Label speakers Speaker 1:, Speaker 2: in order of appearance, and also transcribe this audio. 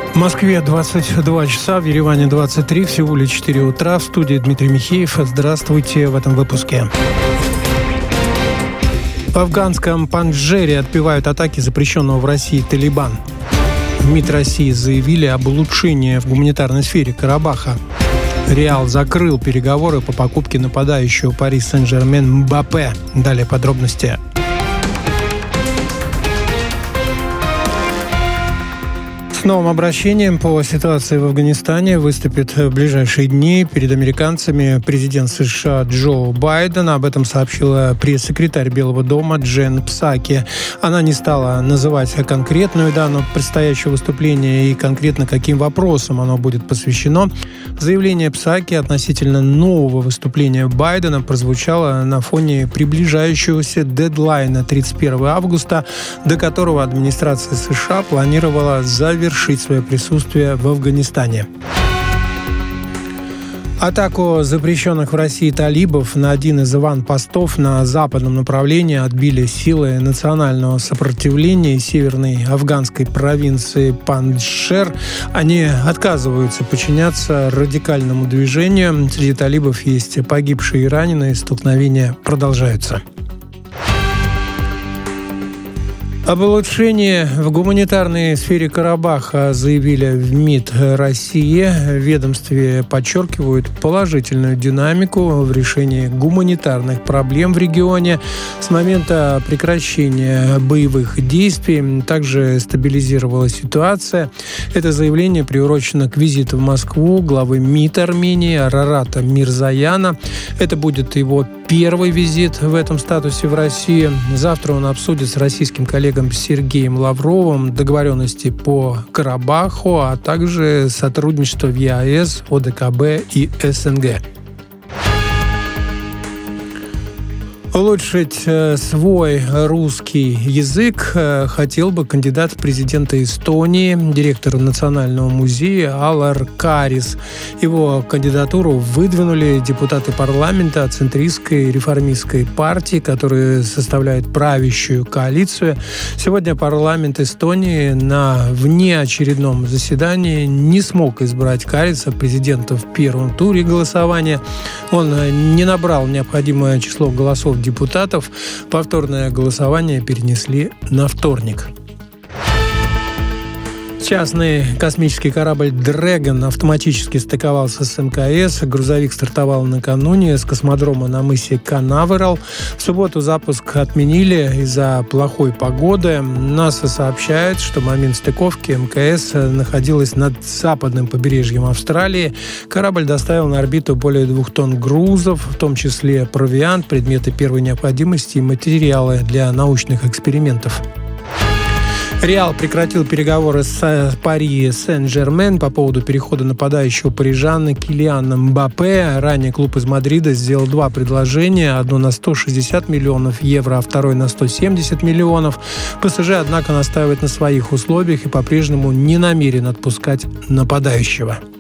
Speaker 1: В Москве 22 часа, в Ереване 23, всего лишь 4 утра. В студии Дмитрий Михеев. Здравствуйте в этом выпуске. В афганском Панджшере отбивают атаки запрещенного в России Талибан. В МИД России заявили об улучшении в гуманитарной сфере Карабаха. Реал закрыл переговоры по покупке нападающего Пари Сен-Жермен Мбаппе. Далее подробности. С новым обращением по ситуации в Афганистане выступит в ближайшие дни перед американцами президент США Джо Байден. Об этом сообщила пресс-секретарь Белого дома Джен Псаки. Она не стала называть конкретную дату предстоящего выступления и конкретно каким вопросам оно будет посвящено. Заявление Псаки относительно нового выступления Байдена прозвучало на фоне приближающегося дедлайна 31 августа, до которого администрация США планировала завершить свое присутствие в Афганистане. Атаку запрещенных в России талибов на один из аванпостов на западном направлении отбили силы национального сопротивления северной афганской провинции Панджшер. Они отказываются подчиняться радикальному движению. Среди талибов есть погибшие и раненые. Столкновения продолжаются. Об улучшении в гуманитарной сфере Карабаха заявили в МИД России. В ведомстве подчеркивают положительную динамику в решении гуманитарных проблем в регионе. С момента прекращения боевых действий также стабилизировалась ситуация. Это заявление приурочено к визиту в Москву главы МИД Армении Арарата Мирзояна. Это будет его первый визит в этом статусе в России. Завтра он обсудит с российским коллегом Сергеем Лавровым договоренности по Карабаху, а также сотрудничество в ЕАЭС, ОДКБ и СНГ. Улучшить свой русский язык хотел бы кандидат в президенты Эстонии, директор Национального музея Алар Карис. Его кандидатуру выдвинули депутаты парламента центристской реформистской партии, которая составляет правящую коалицию. Сегодня парламент Эстонии на внеочередном заседании не смог избрать Кариса президента в первом туре голосования. Он не набрал необходимое число голосов депутатов. Повторное голосование перенесли на вторник. Частный космический корабль «Дрэгон» автоматически стыковался с МКС. Грузовик стартовал накануне с космодрома на мысе Канаверал. В субботу запуск отменили из-за плохой погоды. НАСА сообщает, что в момент стыковки МКС находилась над западным побережьем Австралии. Корабль доставил на орбиту более 2 тонн грузов, в том числе провиант, предметы первой необходимости и материалы для научных экспериментов. Реал прекратил переговоры с Пари Сен-Жермен по поводу перехода нападающего парижана Килиана Мбаппе. Ранее клуб из Мадрида сделал 2 предложения. Одно на 160 миллионов евро, а второе на 170 миллионов. ПСЖ, однако, настаивает на своих условиях и по-прежнему не намерен отпускать нападающего.